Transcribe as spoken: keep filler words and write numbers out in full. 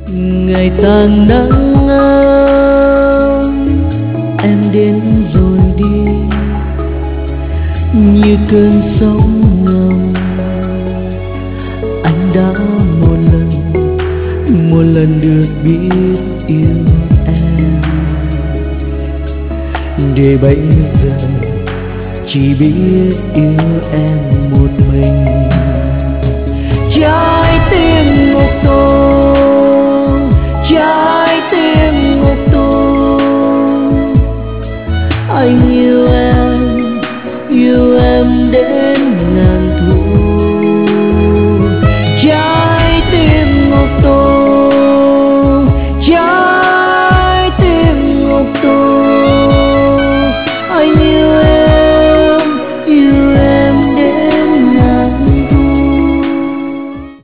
Ngày tàn nắng ấm em đến rồi đi như cơn sóng ngầm. Anh đã một lần một lần được biết yêu em, để bây giờ chỉ biết yêu em một mình. Trái tim